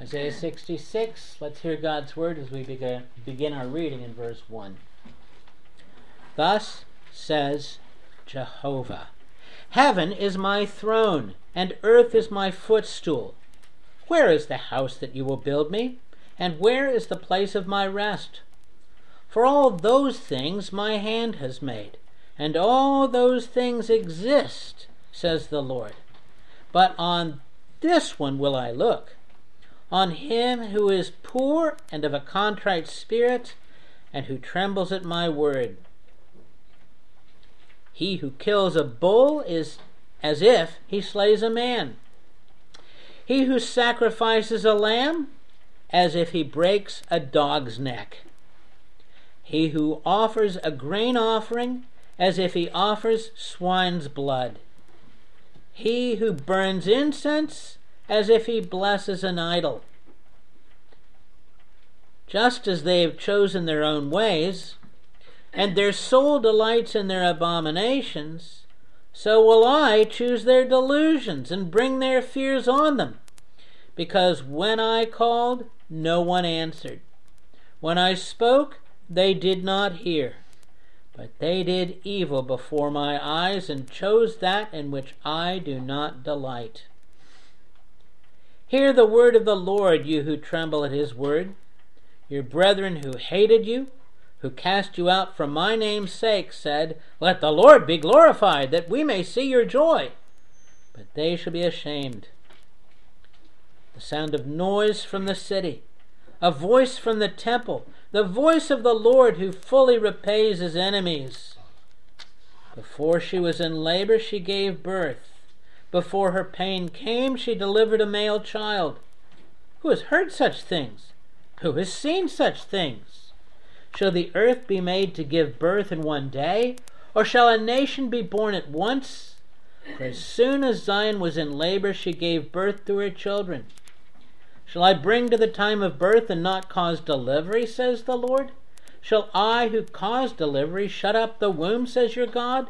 Isaiah 66. Let's hear God's word as we begin our reading in verse 1. Thus says Jehovah, Heaven is my throne, and earth is my footstool. Where is the house that you will build me? And where is the place of my rest? For all those things my hand has made, and all those things exist, says the Lord. But on this one will I look, on him who is poor and of a contrite spirit, and who trembles at my word. He who kills a bull is as if he slays a man. He who sacrifices a lamb, as if he breaks a dog's neck. He who offers a grain offering, as if he offers swine's blood. He who burns incense, as if he blesses an idol. Just as they have chosen their own ways, and their soul delights in their abominations, so will I choose their delusions and bring their fears on them. Because when I called, no one answered. When I spoke, they did not hear. But they did evil before my eyes and chose that in which I do not delight. Hear the word of the Lord, you who tremble at his word. Your brethren who hated you, who cast you out for my name's sake, said, Let the Lord be glorified, that we may see your joy. But they shall be ashamed. The sound of noise from the city, a voice from the temple, the voice of the Lord who fully repays his enemies. Before she was in labor, she gave birth. Before her pain came, she delivered a male child. Who has heard such things? Who has seen such things? Shall the earth be made to give birth in one day? Or shall a nation be born at once? For as soon as Zion was in labor, she gave birth to her children. Shall I bring to the time of birth and not cause delivery, says the Lord? Shall I, who cause delivery, shut up the womb, says your God?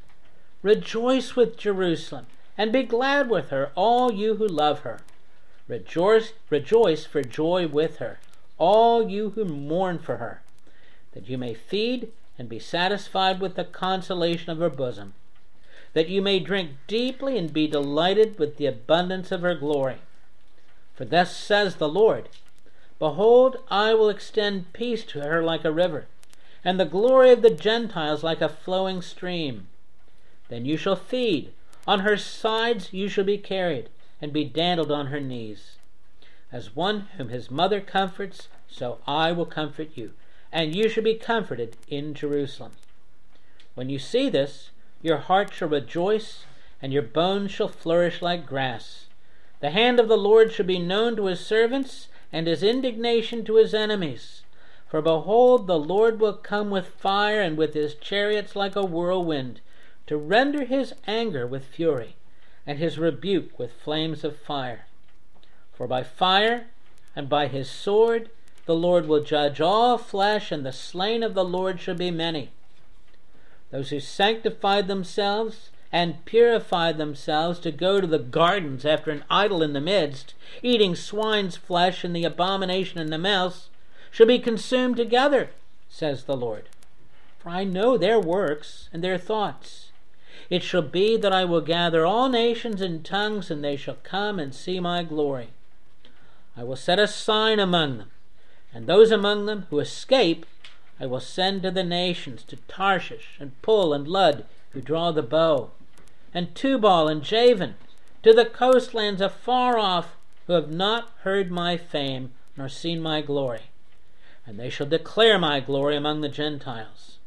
Rejoice with Jerusalem, and be glad with her, all you who love her. Rejoice for joy with her, all you who mourn for her, that you may feed and be satisfied with the consolation of her bosom, that you may drink deeply and be delighted with the abundance of her glory. For thus says the Lord, Behold, I will extend peace to her like a river, and the glory of the Gentiles like a flowing stream. Then you shall feed, on her sides you shall be carried, and be dandled on her knees. As one whom his mother comforts, so I will comfort you, and you shall be comforted in Jerusalem. When you see this, your heart shall rejoice, and your bones shall flourish like grass. The hand of the Lord shall be known to his servants, and his indignation to his enemies. For behold, the Lord will come with fire, and with his chariots like a whirlwind, to render his anger with fury, and his rebuke with flames of fire. For by fire and by his sword the Lord will judge all flesh, and the slain of the Lord shall be many. Those who sanctified themselves and purified themselves to go to the gardens after an idol in the midst, eating swine's flesh and the abomination and the mouse, shall be consumed together, says the Lord. For I know their works and their thoughts. It shall be that I will gather all nations and tongues, and they shall come and see my glory. I will set a sign among them, and those among them who escape I will send to the nations, to Tarshish and Pul and Lud, who draw the bow, and Tubal and Javan, to the coastlands afar off, who have not heard my fame, nor seen my glory. And they shall declare my glory among the Gentiles.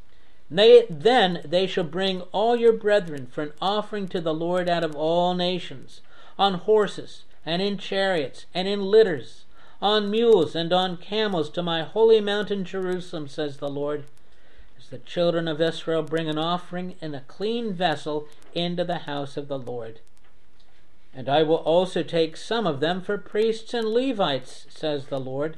Then they shall bring all your brethren for an offering to the Lord out of all nations, on horses, and in chariots, and in litters, on mules, and on camels, to my holy mountain Jerusalem, says the Lord, as the children of Israel bring an offering in a clean vessel into the house of the Lord. And I will also take some of them for priests and Levites, says the Lord.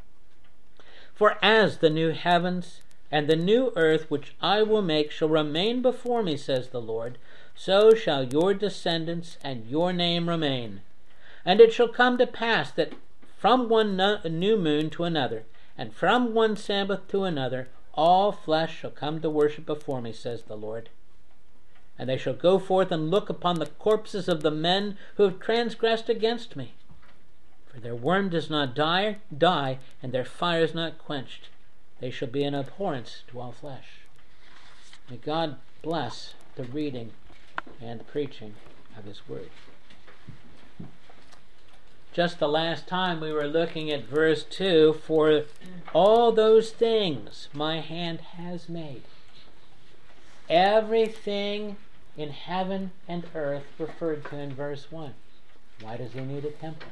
For as the new heavens and the new earth which I will make shall remain before me, says the Lord, so shall your descendants and your name remain. And it shall come to pass that from one new moon to another, and from one Sabbath to another, all flesh shall come to worship before me, says the Lord. And they shall go forth and look upon the corpses of the men who have transgressed against me. For their worm does not die, and their fire is not quenched. They shall be an abhorrence to all flesh. May God bless the reading and the preaching of His Word. Just the last time we were looking at verse 2, for all those things my hand has made. Everything in heaven and earth referred to in verse 1. Why does He need a temple?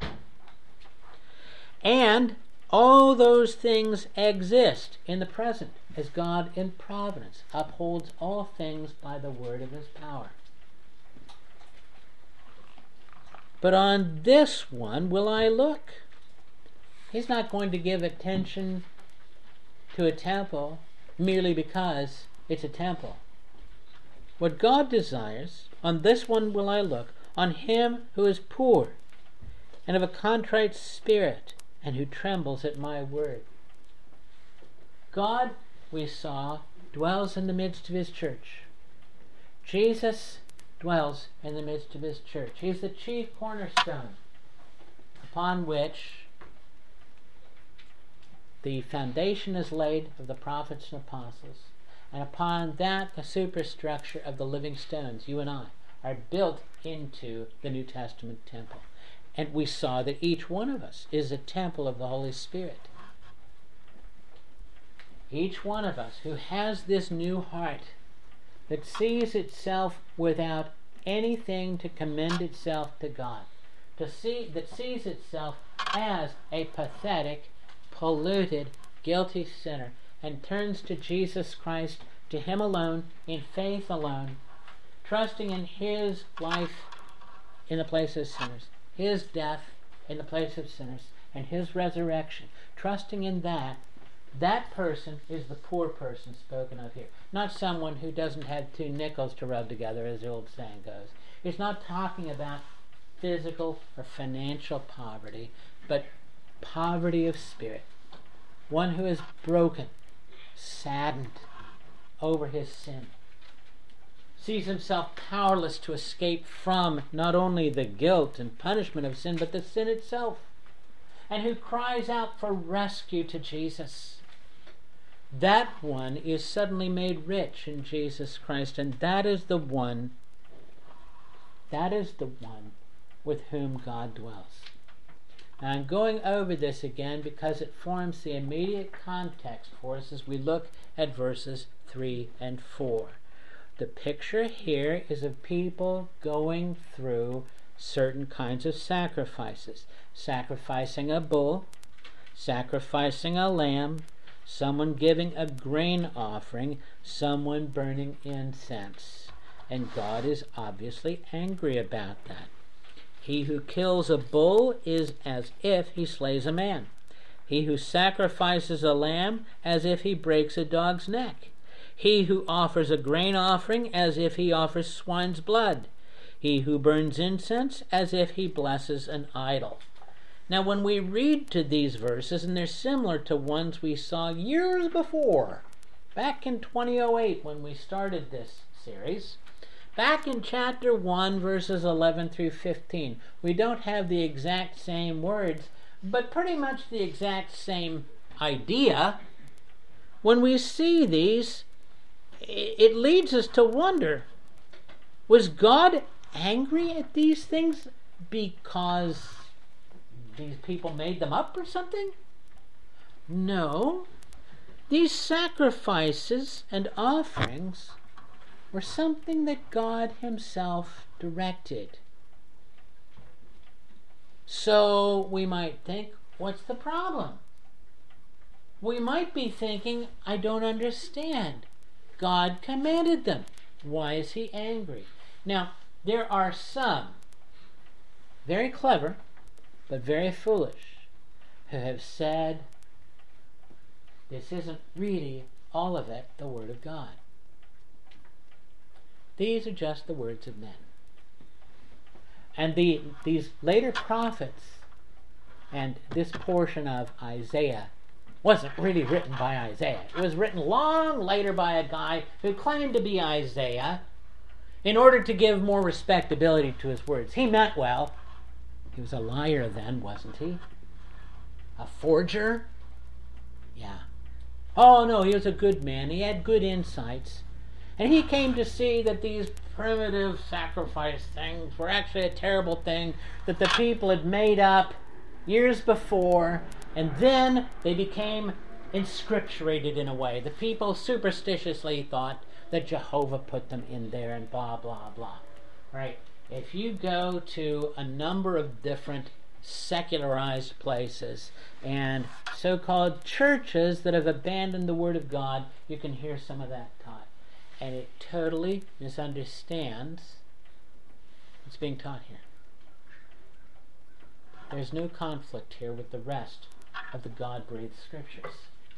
And all those things exist in the present, as God in providence upholds all things by the word of His power. But on this one will I look. He's not going to give attention to a temple merely because it's a temple. What God desires, on this one will I look, on him who is poor and of a contrite spirit, and who trembles at my word. God, we saw, dwells in the midst of His church. Jesus dwells in the midst of His church. He's the chief cornerstone upon which the foundation is laid of the prophets and apostles, and upon that the superstructure of the living stones, you and I, are built into the New Testament temple. And we saw that each one of us is a temple of the Holy Spirit. Each one of us who has this new heart that sees itself without anything to commend itself to God, that sees itself as a pathetic, polluted, guilty sinner, and turns to Jesus Christ, to Him alone, in faith alone, trusting in His life in the place of sinners, His death in the place of sinners, and His resurrection, trusting in that. That person is the poor person spoken of here. Not someone who doesn't have two nickels to rub together, as the old saying goes. It's not talking about physical or financial poverty, but poverty of spirit. One who is broken, saddened over his sin, sees himself powerless to escape from not only the guilt and punishment of sin, but the sin itself, and who cries out for rescue to Jesus. That one is suddenly made rich in Jesus Christ, and that is the one with whom God dwells. Now I'm going over this again because it forms the immediate context for us as we look at verses 3 and 4. The picture here is of people going through certain kinds of sacrifices. Sacrificing a bull, sacrificing a lamb, someone giving a grain offering, someone burning incense. And God is obviously angry about that. He who kills a bull is as if he slays a man. He who sacrifices a lamb, as if he breaks a dog's neck. He who offers a grain offering, as if he offers swine's blood. He who burns incense, as if he blesses an idol. Now when we read to these verses, and they're similar to ones we saw years before, back in 2008 when we started this series, back in chapter 1 verses 11 through 15, we don't have the exact same words, but pretty much the exact same idea. When we see these, it leads us to wonder, was God angry at these things because these people made them up or something? No. These sacrifices and offerings were something that God Himself directed. So we might think, what's the problem? We might be thinking, I don't understand. God commanded them. Why is He angry? Now, there are some very clever but very foolish who have said this isn't really all of it the Word of God. These are just the words of men. And these later prophets And this portion of Isaiah wasn't really written by Isaiah. It was written long later by a guy who claimed to be Isaiah in order to give more respectability to his words. He meant well. He was a liar then, wasn't he? A forger? Yeah. Oh no, he was a good man. He had good insights. And he came to see that these primitive sacrifice things were actually a terrible thing that the people had made up years before, and then they became inscripturated in a way. The people superstitiously thought that Jehovah put them in there and blah, blah, blah. Right? If you go to a number of different secularized places and so-called churches that have abandoned the Word of God, you can hear some of that taught. And it totally misunderstands what's being taught here. There's no conflict here with the rest of the God-breathed Scriptures.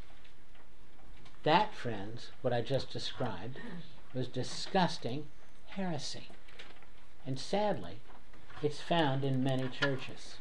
That, friends, what I just described, was disgusting heresy. And sadly, it's found in many churches.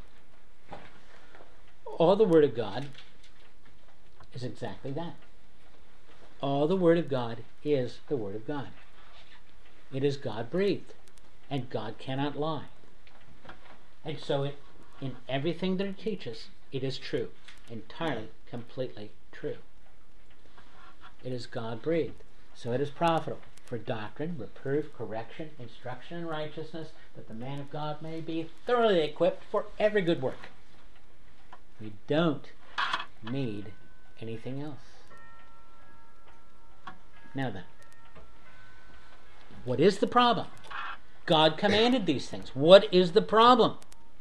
All the Word of God is exactly that. All the Word of God is the Word of God. It is God-breathed, and God cannot lie. And so in everything that it teaches, it is true, entirely, completely true. It is God-breathed, so it is profitable for doctrine, reproof, correction, instruction in righteousness, that the man of God may be thoroughly equipped for every good work. We don't need anything else. Now then, what is the problem? God commanded these things. What is the problem?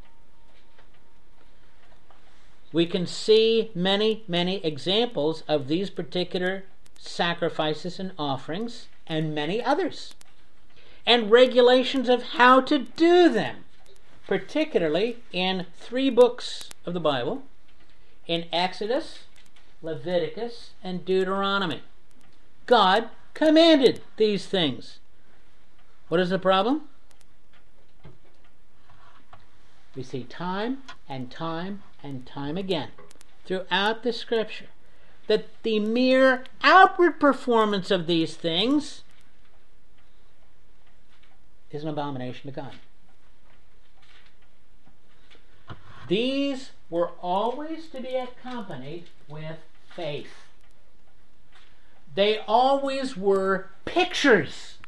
We can see many, many examples of these particular sacrifices and offerings, and many others, and regulations of how to do them, particularly in 3 books of the Bible, in Exodus, Leviticus, and Deuteronomy. God commanded these things. What is the problem? We see time and time and time again throughout the Scripture that the mere outward performance of these things is an abomination to God. These were always to be accompanied with faith. They always were pictures.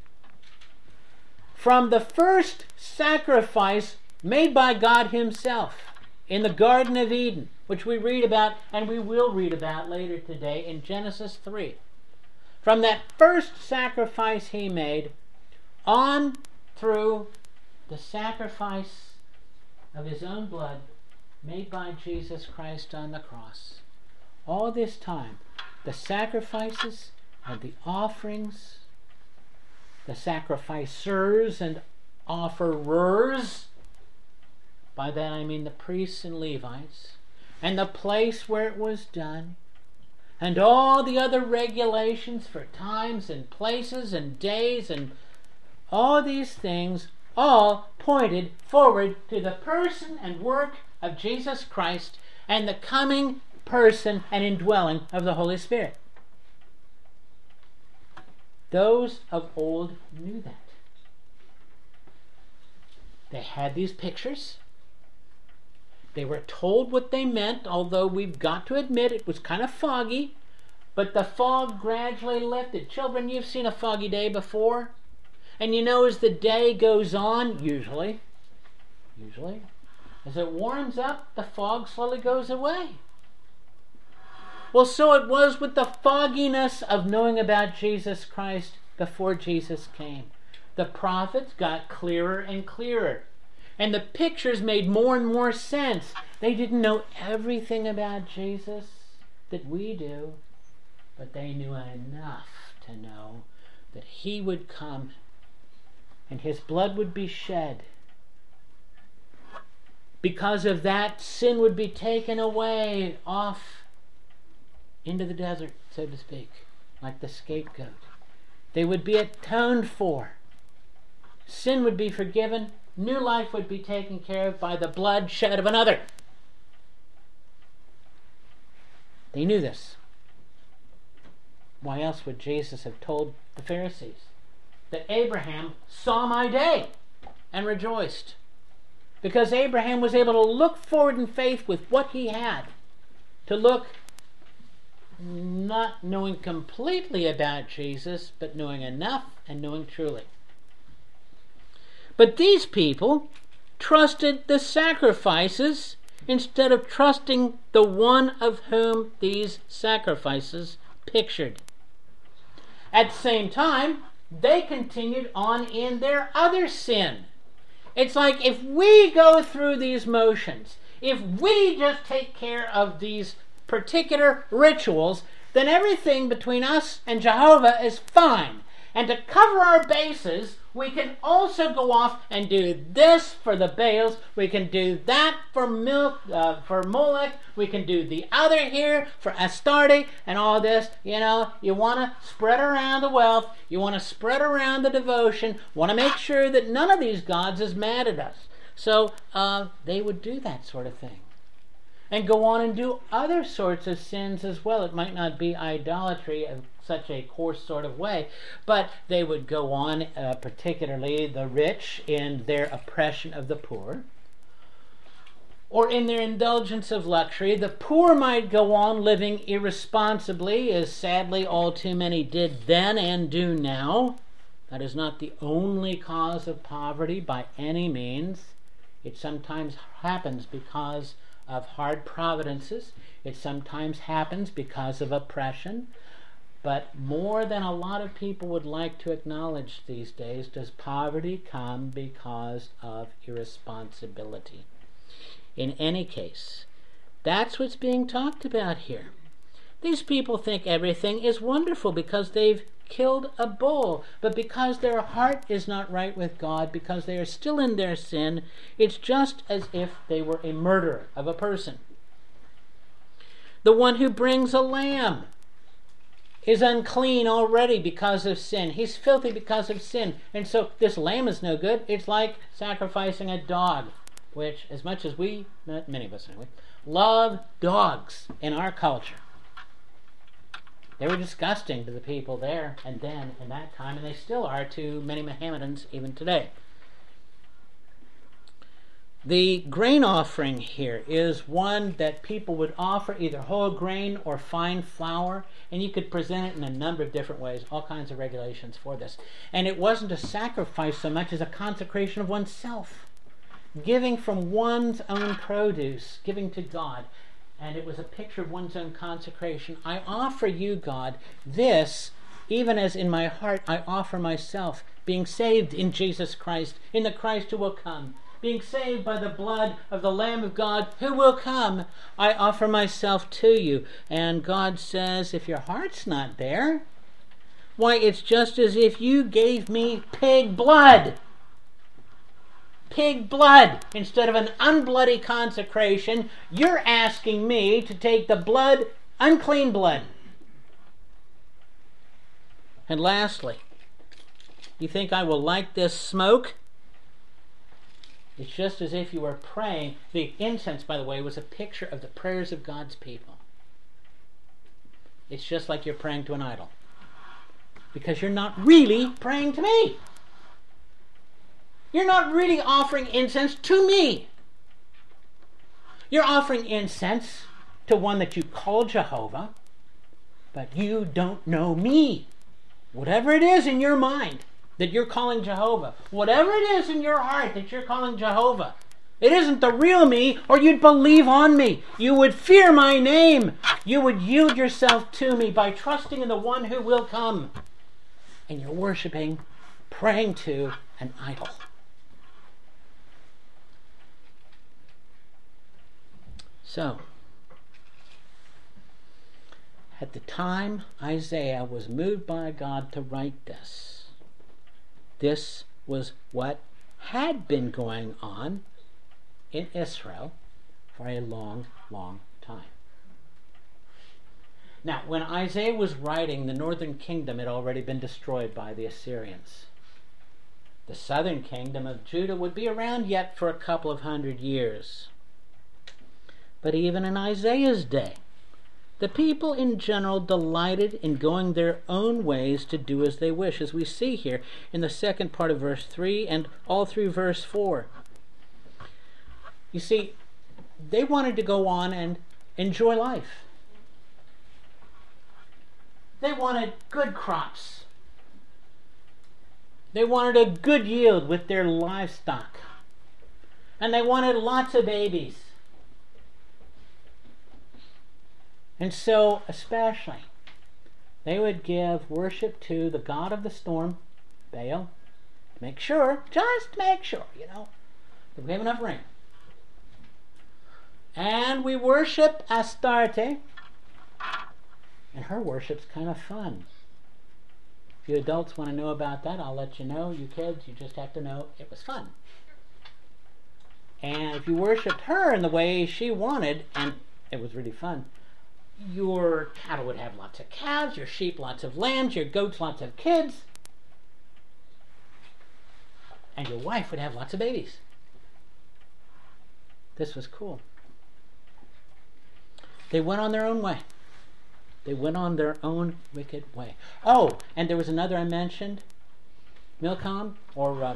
From the first sacrifice made by God Himself in the Garden of Eden, which we read about, and we will read about later today in Genesis 3. From that first sacrifice He made, on through the sacrifice of His own blood made by Jesus Christ on the cross. All this time, the sacrifices and the offerings, the sacrificers and offerers, by that I mean the priests and Levites, and the place where it was done, and all the other regulations for times and places and days, and all these things all pointed forward to the person and work of Jesus Christ and the coming person and indwelling of the Holy Spirit. Those of old knew that. They had these pictures. They were told what they meant, although we've got to admit it was kind of foggy, but the fog gradually lifted. Children, you've seen a foggy day before, and you know as the day goes on, usually, as it warms up, the fog slowly goes away. Well, so it was with the fogginess of knowing about Jesus Christ before Jesus came. The prophets got clearer and clearer, and the pictures made more and more sense. They didn't know everything about Jesus that we do, but they knew enough to know that He would come and His blood would be shed. Because of that, sin would be taken away off into the desert, so to speak, like the scapegoat. They would be atoned for. Sin would be forgiven. New life would be taken care of by the blood shed of another. They knew this. Why else would Jesus have told the Pharisees that Abraham saw my day and rejoiced? Because Abraham was able to look forward in faith with what he had, to look not knowing completely about Jesus, but knowing enough and knowing truly. But these people trusted the sacrifices instead of trusting the one of whom these sacrifices pictured. At the same time, they continued on in their other sin. It's like if we go through these motions, if we just take care of these particular rituals, then everything between us and Jehovah is fine. And to cover our bases, we can also go off and do this for the Baals. We can do that for Molech. We can do the other here for Astarte and all this. You know, you want to spread around the wealth. You want to spread around the devotion. Want to make sure that none of these gods is mad at us. So they would do that sort of thing. And go on and do other sorts of sins as well. It might not be idolatry of such a coarse sort of way, but they would go on, particularly the rich, in their oppression of the poor, or in their indulgence of luxury. The poor might go on living irresponsibly, as sadly all too many did then and do now. That is not the only cause of poverty by any means. It sometimes happens because of hard providences. It sometimes happens because of oppression. But more than a lot of people would like to acknowledge these days, does poverty come because of irresponsibility. In any case, that's what's being talked about here. These people think everything is wonderful because they've killed a bull, but because their heart is not right with God, because they are still in their sin, it's just as if they were a murderer of a person. The one who brings a lamb is unclean already because of sin. He's filthy because of sin. And so this lamb is no good. It's like sacrificing a dog, which, as much as we, not many of us anyway, love dogs in our culture, they were disgusting to the people there and then in that time, and they still are to many Mohammedans even today. The grain offering here is one that people would offer either whole grain or fine flour, and you could present it in a number of different ways, all kinds of regulations for this. And it wasn't a sacrifice so much as a consecration of oneself, giving from one's own produce, giving to God. And it was a picture of one's own consecration. I offer you, God, this, even as in my heart I offer myself, being saved in Jesus Christ, in the Christ who will come, being saved by the blood of the Lamb of God who will come. I offer myself to you. And God says, if your heart's not there, why, it's just as if you gave me pig blood. Pig blood. Instead of an unbloody consecration, you're asking me to take the blood, unclean blood. And lastly, you think I will like this smoke? It's just as if you were praying. The incense, by the way, was a picture of the prayers of God's people. It's just like you're praying to an idol, because you're not really praying to me. You're not really offering incense to me. You're offering incense to one that you call Jehovah, but you don't know me. Whatever it is in your mind that you're calling Jehovah, whatever it is in your heart that you're calling Jehovah, it isn't the real me, or you'd believe on me. You would fear my name. You would yield yourself to me by trusting in the one who will come. And you're worshiping, praying to an idol. So, at the time Isaiah was moved by God to write this, this was what had been going on in Israel for a long, long time. Now, when Isaiah was writing, the northern kingdom had already been destroyed by the Assyrians. The southern kingdom of Judah would be around yet for a couple of 100 years. But even in Isaiah's day, The people in general delighted in going their own ways to do as they wish, as we see here in the second part of verse 3 and all through verse 4. You see, they wanted to go on and enjoy life. They wanted good crops. They wanted a good yield with their livestock. And they wanted lots of babies. And so, especially, they would give worship to the god of the storm, Baal. Just make sure, that we have enough rain. And we worship Astarte. And her worship's kind of fun. If you adults want to know about that, I'll let you know. You kids, you just have to know it was fun. And if you worshipped her in the way she wanted, and it was really fun, your cattle would have lots of calves, your sheep lots of lambs, your goats lots of kids, and your wife would have lots of babies. This was cool. They went on their own way. They went on their own wicked way. Oh, and there was another I mentioned, Milcom, or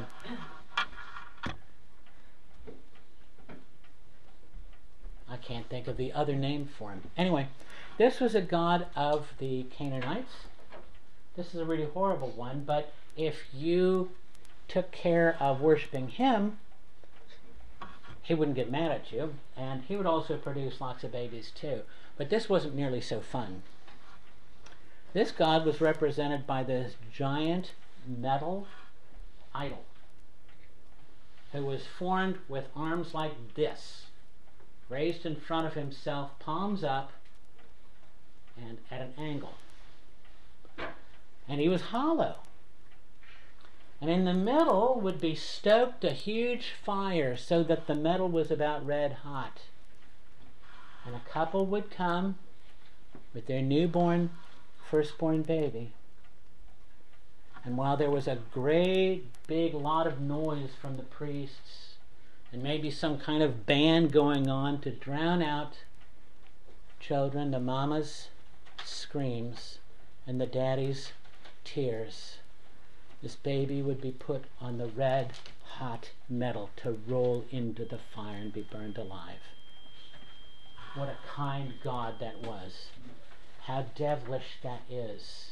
I can't think of the other name for him. Anyway, this was a god of the Canaanites. This is a really horrible one, but if you took care of worshiping him, he wouldn't get mad at you, and he would also produce lots of babies too. But this wasn't nearly so fun. This god was represented by this giant metal idol who was formed with arms like this, raised in front of himself, palms up, and at an angle. And he was hollow. And in the middle would be stoked a huge fire so that the metal was about red hot. And a couple would come with their firstborn baby. And while there was a great big lot of noise from the priests, and maybe some kind of band going on to drown out children, the mama's screams and the daddy's tears, this baby would be put on the red hot metal to roll into the fire and be burned alive. What a kind God that was. How devilish that is.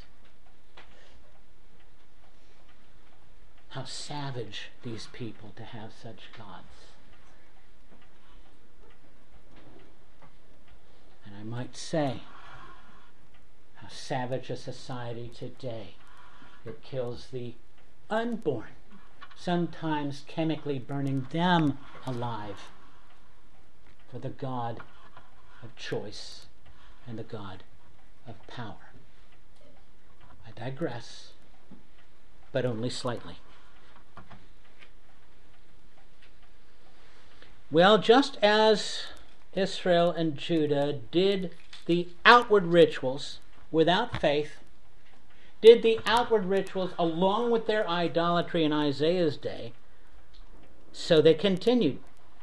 How savage these people to have such gods. And I might say, how savage a society today that kills the unborn, sometimes chemically burning them alive for the God of choice and the God of power. I digress, but only slightly. Well, just as Israel and Judah did the outward rituals without faith, did the outward rituals along with their idolatry in Isaiah's day, so they continued.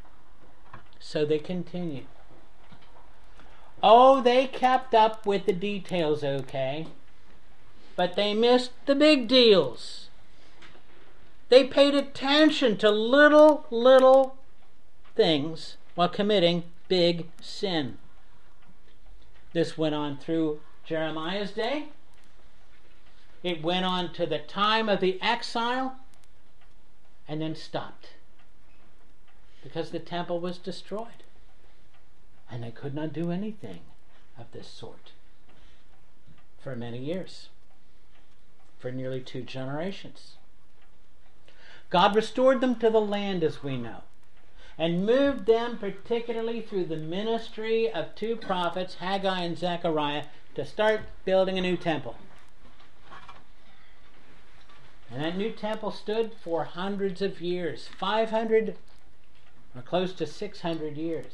Oh, they kept up with the details, okay, but they missed the big deals. They paid attention to little things while committing big sin. This went on through Jeremiah's day. It went on to the time of the exile and then stopped because the temple was destroyed and they could not do anything of this sort for many years, for nearly 2 generations. God restored them to the land, as we know, and moved them particularly through the ministry of 2 prophets, Haggai and Zechariah, to start building a new temple. And that new temple stood for hundreds of years, 500 or close to 600 years.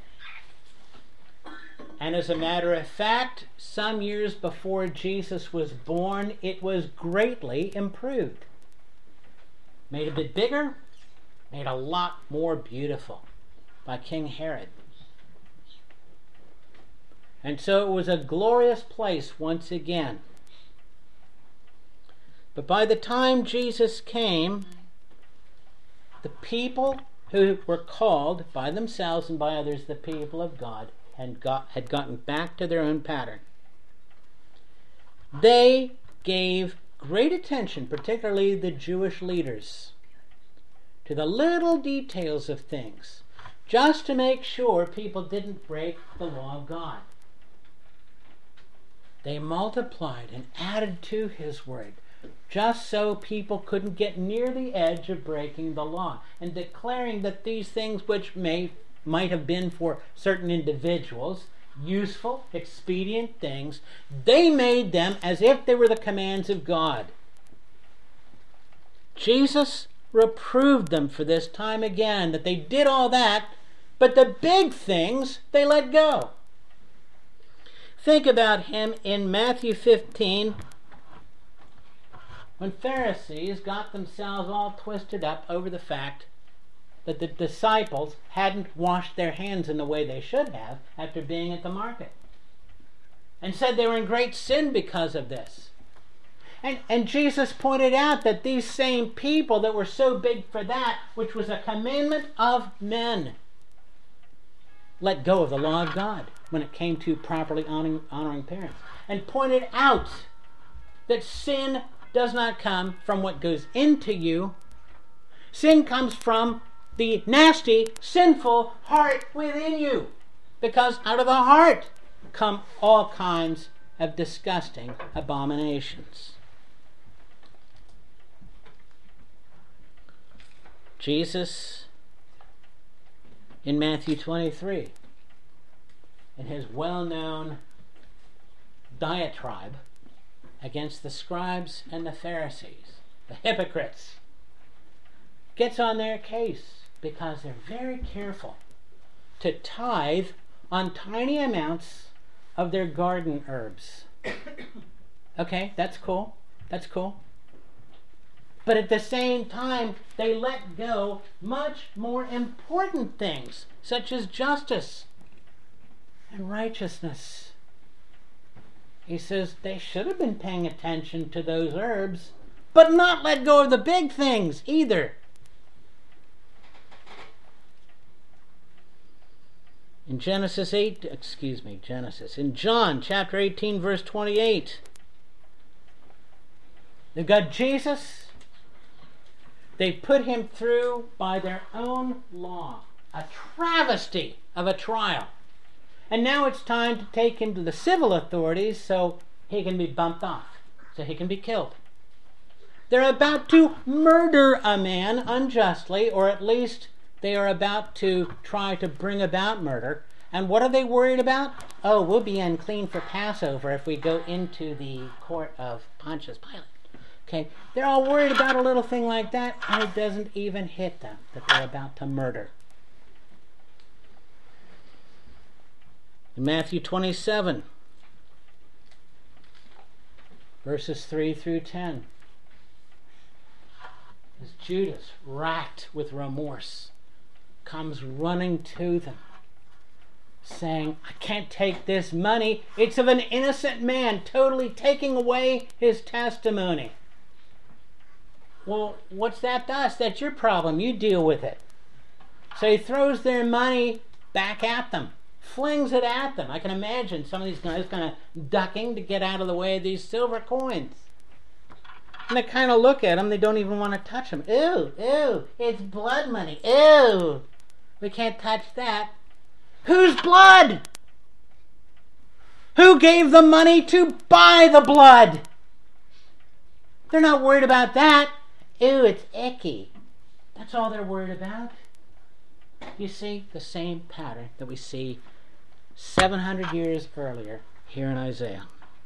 And as a matter of fact, some years before Jesus was born, it was greatly improved. Made a bit bigger, made a lot more beautiful by King Herod. And so it was a glorious place once again. But by the time Jesus came, the people who were called by themselves and by others the people of God had gotten back to their own pattern. They gave great attention, particularly the Jewish leaders, to the little details of things, just to make sure people didn't break the law of God. They multiplied and added to His word, just so people couldn't get near the edge of breaking the law, and declaring that these things which might have been for certain individuals useful, expedient things, they made them as if they were the commands of God. Jesus reproved them for this time again, that they did all that, but the big things they let go. Think about Him in Matthew 15, when Pharisees got themselves all twisted up over the fact that the disciples hadn't washed their hands in the way they should have after being at the market, and said they were in great sin because of this. And Jesus pointed out that these same people that were so big for that, which was a commandment of men, let go of the law of God when it came to properly honoring parents, and pointed out that sin does not come from what goes into you. Sin comes from the nasty, sinful heart within you, because out of the heart come all kinds of disgusting abominations. Jesus, in Matthew 23, in His well-known diatribe against the scribes and the Pharisees, the hypocrites, gets on their case because they're very careful to tithe on tiny amounts of their garden herbs. Okay, that's cool. That's cool. But at the same time, they let go much more important things, such as justice and righteousness. He says they should have been paying attention to those herbs, but not let go of the big things either. In in John chapter 18, verse 28, they've got Jesus. They put Him through by their own law, a travesty of a trial. And now it's time to take Him to the civil authorities so He can be bumped off, so He can be killed. They're about to murder a man unjustly, or at least they are about to try to bring about murder. And what are they worried about? Oh, we'll be unclean for Passover if we go into the court of Pontius Pilate. Okay, they're all worried about a little thing like that, and it doesn't even hit them that they're about to murder. In Matthew 27, verses 3 through 10, as Judas, racked with remorse, comes running to them, saying, I can't take this money. It's of an innocent man, totally taking away his testimony. Well, what's that to us? That's your problem. You deal with it. So he throws their money back at them, flings it at them. I can imagine some of these guys kind of ducking to get out of the way of these silver coins. And they kind of look at him. They don't even want to touch him. Ew, ew, it's blood money. Ew, we can't touch that. Whose blood? Who gave the money to buy the blood? They're not worried about that. Ew, it's icky. That's all they're worried about. You see the same pattern that we see 700 years earlier here in Isaiah.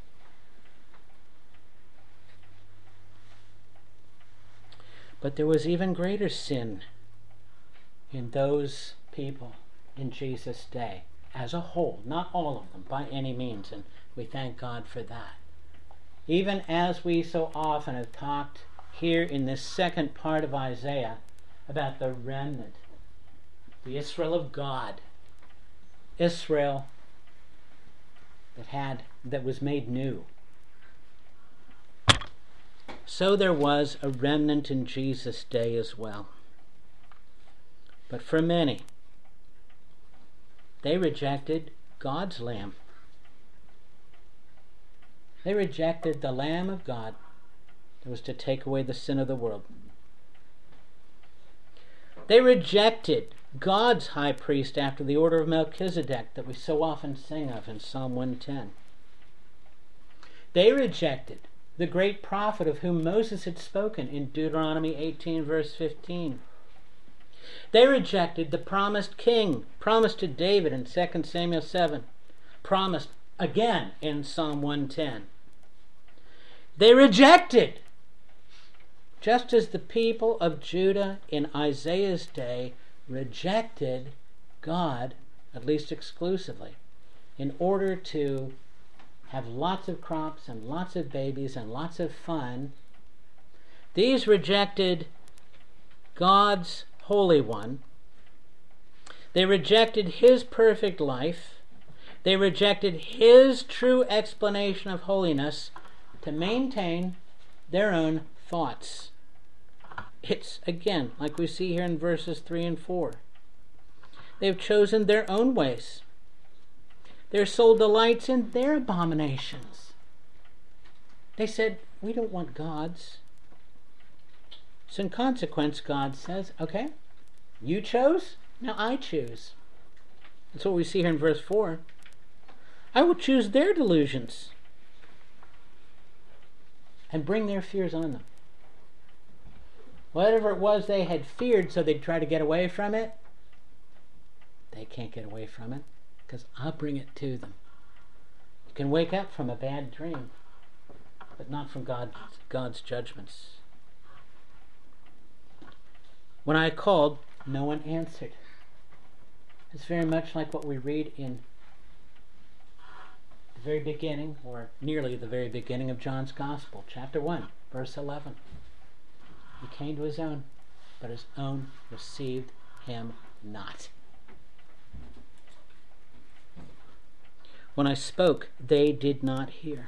But there was even greater sin in those people in Jesus' day as a whole, not all of them by any means, and we thank God for that. Even as we so often have talked here in this second part of Isaiah about the remnant, the Israel of God. Israel that was made new. So there was a remnant in Jesus' day as well. But for many, they rejected God's Lamb. They rejected the Lamb of God that was to take away the sin of the world. They rejected God's high priest after the order of Melchizedek that we so often sing of in Psalm 110. They rejected the great prophet of whom Moses had spoken in Deuteronomy 18 verse 15. They rejected the promised king, promised to David in 2 Samuel 7, promised again in Psalm 110. They rejected, just as the people of Judah in Isaiah's day rejected God, at least exclusively, in order to have lots of crops and lots of babies and lots of fun. These rejected God's Holy One. They rejected His perfect life. They rejected His true explanation of holiness to maintain their own thoughts. It's, again, like we see here in verses 3 and 4. They've chosen their own ways. Their soul delights in their abominations. They said, we don't want gods. So in consequence, God says, okay, you chose, now I choose. That's what we see here in verse 4. I will choose their delusions and bring their fears on them. Whatever it was they had feared so they'd try to get away from it, they can't get away from it because I'll bring it to them. You can wake up from a bad dream, but not from God's judgments. When I called, no one answered. It's very much like what we read in the very beginning, or nearly the very beginning of John's Gospel, chapter 1, verse 11. He came to his own, but his own received him not. When I spoke, they did not hear.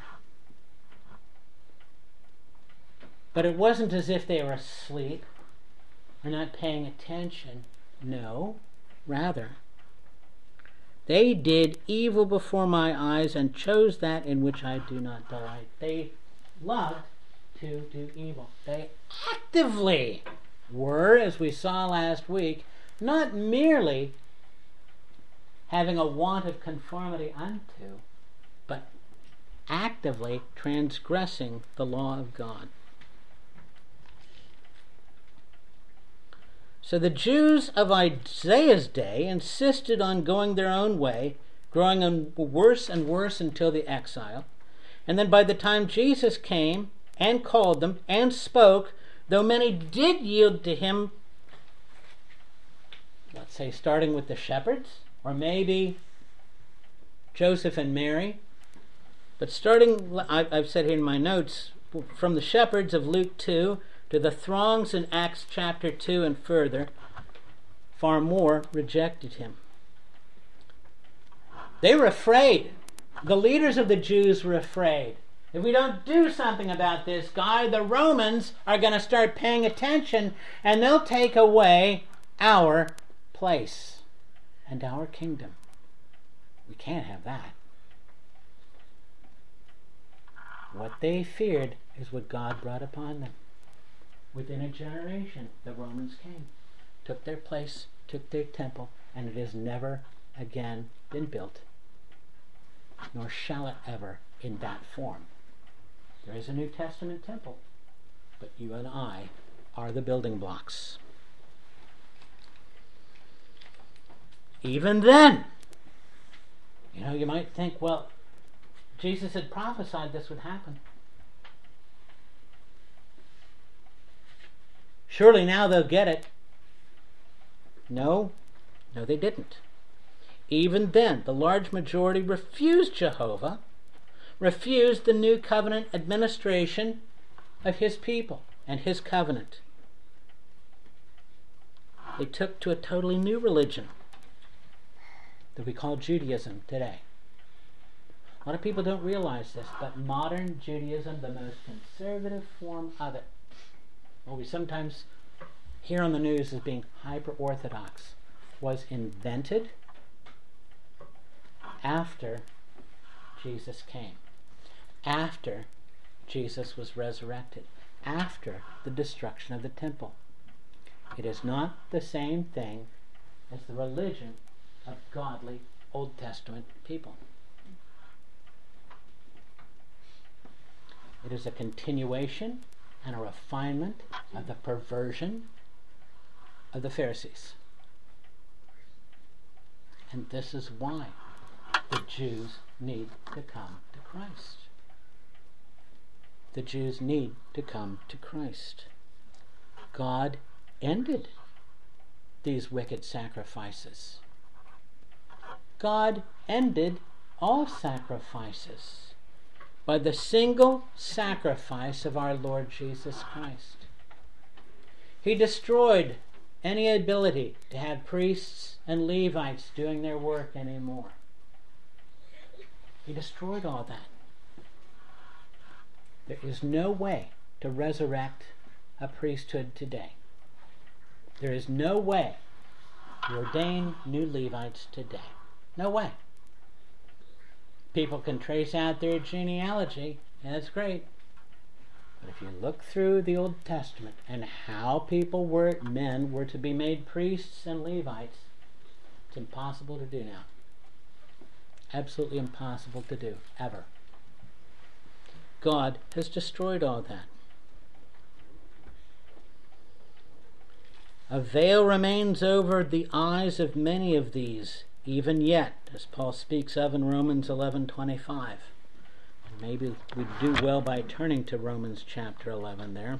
But it wasn't as if they were asleep or not paying attention. No, rather, they did evil before my eyes and chose that in which I do not delight. They loved to do evil. They actively were, as we saw last week, not merely having a want of conformity unto, but actively transgressing the law of God. So the Jews of Isaiah's day insisted on going their own way, growing worse and worse until the exile. And then by the time Jesus came and called them and spoke, though many did yield to him, let's say starting with the shepherds, or maybe Joseph and Mary, but starting, I've said here in my notes, from the shepherds of Luke 2 to the throngs in Acts chapter 2 and further, far more rejected him. They were afraid. The leaders of the Jews were afraid. If we don't do something about this guy, the Romans are going to start paying attention and they'll take away our place and our kingdom. We can't have that. What they feared is what God brought upon them. Within a generation, the Romans came, took their place, took their temple, and it has never again been built, nor shall it ever in that form. There is a New Testament temple, but you and I are the building blocks. Even then, you might think, well, Jesus had prophesied this would happen. Surely now they'll get it. No, they didn't. Even then, the large majority refused Jehovah, refused the new covenant administration of his people and his covenant. They took to a totally new religion that we call Judaism today. A lot of people don't realize this, but modern Judaism, the most conservative form of it, what we sometimes hear on the news as being hyper-Orthodox, was invented after Jesus came, after Jesus was resurrected, after the destruction of the temple. It is not the same thing as the religion of godly Old Testament people. It is a continuation and a refinement of the perversion of the Pharisees. And this is why the Jews need to come to Christ. The Jews need to come to Christ. God ended these wicked sacrifices. God ended all sacrifices by the single sacrifice of our Lord Jesus Christ. He destroyed any ability to have priests and Levites doing their work anymore. He destroyed all that. There is no way to resurrect a priesthood today. There is no way to ordain new Levites today. No way. People can trace out their genealogy, and that's great. But if you look through the Old Testament and how men were to be made priests and Levites, it's impossible to do now. Absolutely impossible to do, ever. God has destroyed all that. A veil remains over the eyes of many of these, even yet, as Paul speaks of in Romans 11:25. And maybe we'd do well by turning to Romans chapter 11 there.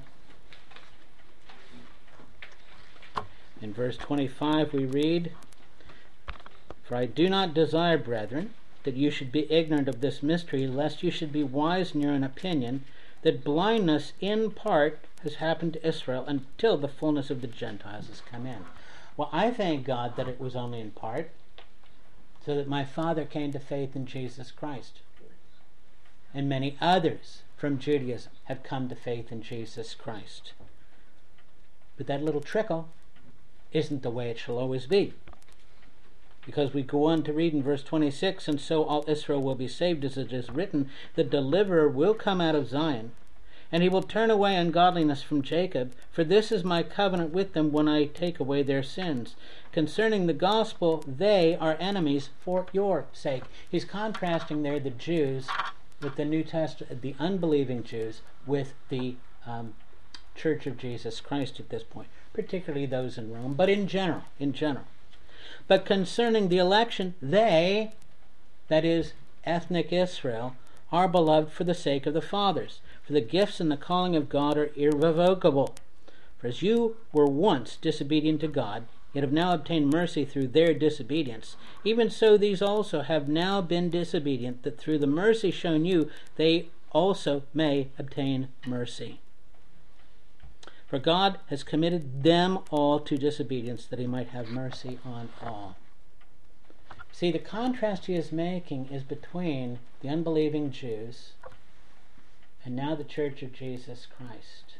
In verse 25 we read, "For I do not desire, brethren, that you should be ignorant of this mystery, lest you should be wise in your own opinion, that blindness in part has happened to Israel until the fullness of the Gentiles has come in." Well, I thank God that it was only in part, so that my father came to faith in Jesus Christ. And many others from Judaism have come to faith in Jesus Christ. But that little trickle isn't the way it shall always be. Because we go on to read in verse 26, "And so all Israel will be saved, as it is written, the deliverer will come out of Zion, and he will turn away ungodliness from Jacob. For this is my covenant with them when I take away their sins. Concerning the gospel, they are enemies for your sake." He's contrasting there the Jews with the New Testament, the unbelieving Jews with the Church of Jesus Christ at this point, particularly those in Rome, but in general. But concerning the election, they, that is, ethnic Israel, are beloved for the sake of the fathers. For the gifts and the calling of God are irrevocable. For as you were once disobedient to God, yet have now obtained mercy through their disobedience, even so these also have now been disobedient, that through the mercy shown you, they also may obtain mercy. For God has committed them all to disobedience, that he might have mercy on all. See, the contrast he is making is between the unbelieving Jews and now the Church of Jesus Christ.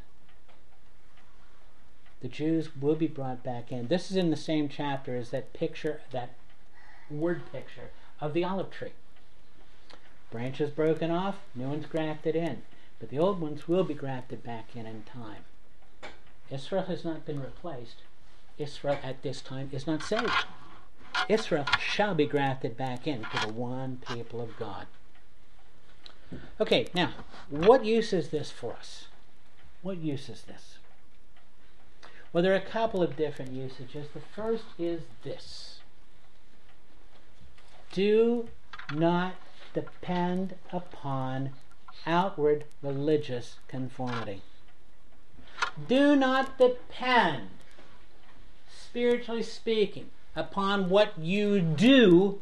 The Jews will be brought back in. This is in the same chapter as that picture, that word picture of the olive tree. Branches broken off, new ones grafted in. But the old ones will be grafted back in time. Israel has not been replaced. Israel at this time is not saved. Israel shall be grafted back into the one people of God. Okay, now, what use is this for us? What use is this? Well, there are a couple of different usages. The first is this: do not depend upon outward religious conformity. Do not depend, spiritually speaking, upon what you do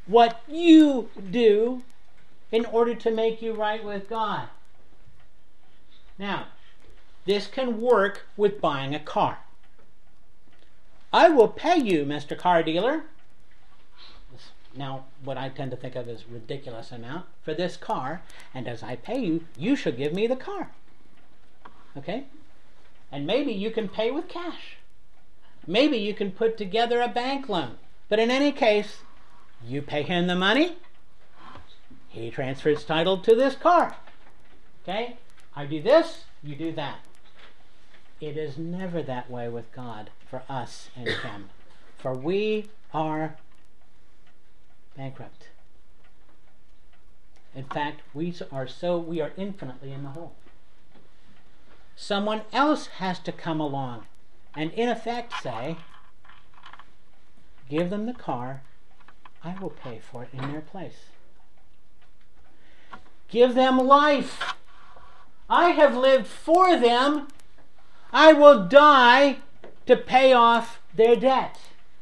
in order to make you right with God. Now, this can work with buying a car. I will pay you, Mr. Car Dealer. now what I tend to think of as ridiculous amount for this car, and as I pay you, you should give me the car. Okay? And maybe you can pay with cash. Maybe you can put together a bank loan. But in any case, you pay him the money, he transfers title to this car. Okay? I do this, you do that. It is never that way with God for us and him. For we are bankrupt. In fact, we are infinitely in the hole. Someone else has to come along and in effect say, give them the car, I will pay for it in their place. Give them life. I have lived for them. I will die to pay off their debt.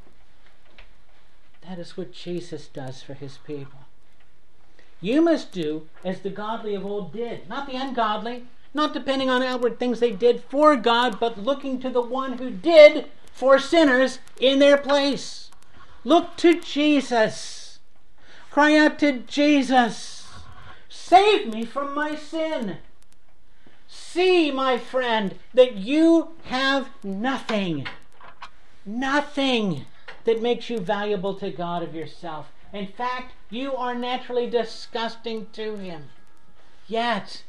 That is what Jesus does for his people. You must do as the godly of old did, not the ungodly, not depending on outward things they did for God, but looking to the one who did for sinners in their place. Look to Jesus. Cry out to Jesus. Save me from my sin. See, my friend, that you have nothing that makes you valuable to God of yourself. In fact, you are naturally disgusting to him. Yet,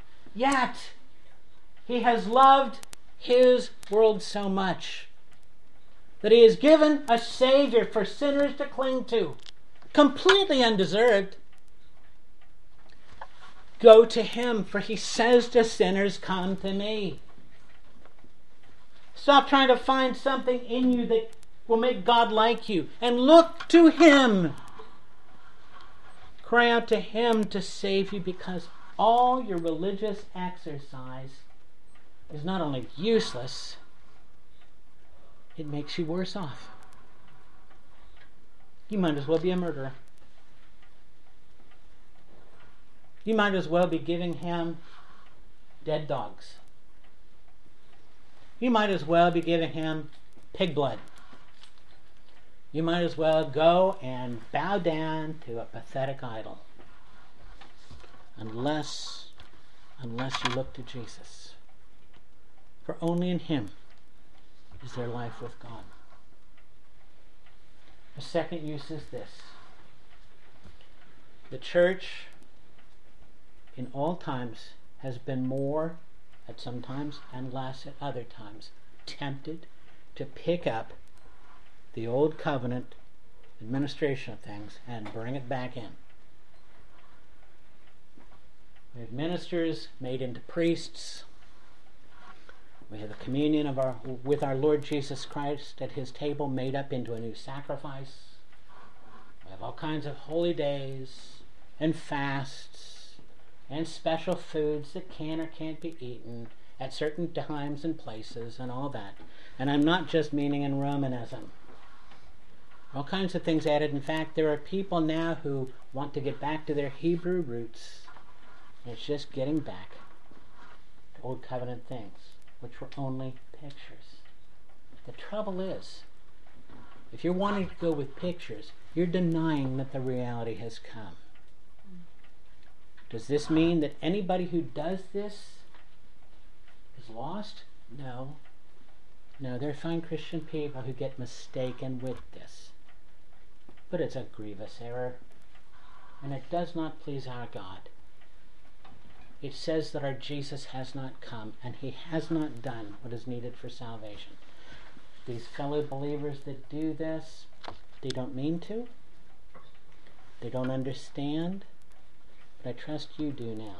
he has loved his world so much that he has given a Savior for sinners to cling to, completely undeserved. Go to him, for he says to sinners, come to me. Stop trying to find something in you that will make God like you, and look to him. Cry out to him to save you, because all your religious exercise is not only useless, it makes you worse off. You might as well be a murderer. You might as well be giving him dead dogs. You might as well be giving him pig blood. You might as well go and bow down to a pathetic idol. Unless you look to Jesus. For only in him is there life with God. The second use is this. The church in all times has been more at some times and less at other times tempted to pick up the old covenant administration of things and bring it back in. We have ministers made into priests. We have the communion with our Lord Jesus Christ at his table made up into a new sacrifice. We have all kinds of holy days and fasts and special foods that can or can't be eaten at certain times and places and all that. And I'm not just meaning in Romanism. All kinds of things added. In fact, there are people now who want to get back to their Hebrew roots. It's just getting back to Old Covenant things, which were only pictures. The trouble is, if you're wanting to go with pictures, you're denying that the reality has come. Does this mean that anybody who does this is lost? No. No, there are fine Christian people who get mistaken with this. But it's a grievous error, and it does not please our God. It says that our Jesus has not come, and he has not done what is needed for salvation. These fellow believers that do this, they don't mean to. They don't understand. But I trust you do now.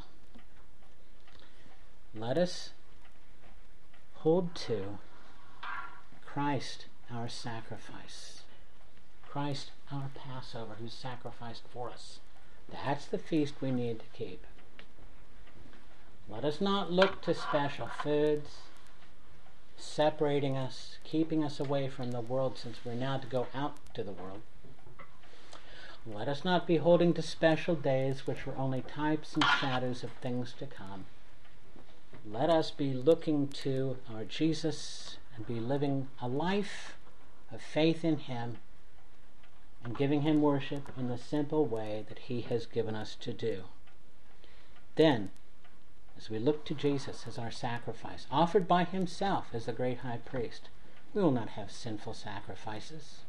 Let us hold to Christ, our sacrifice. Christ, our Passover, who sacrificed for us. That's the feast we need to keep. Let us not look to special foods, separating us, keeping us away from the world, since we're now to go out to the world. Let us not be holding to special days which were only types and shadows of things to come. Let us be looking to our Jesus and be living a life of faith in him and giving him worship in the simple way that he has given us to do. Then, as we look to Jesus as our sacrifice, offered by himself as the great high priest, we will not have sinful sacrifices.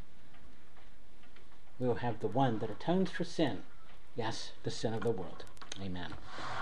We will have the one that atones for sin, yes, the sin of the world. Amen.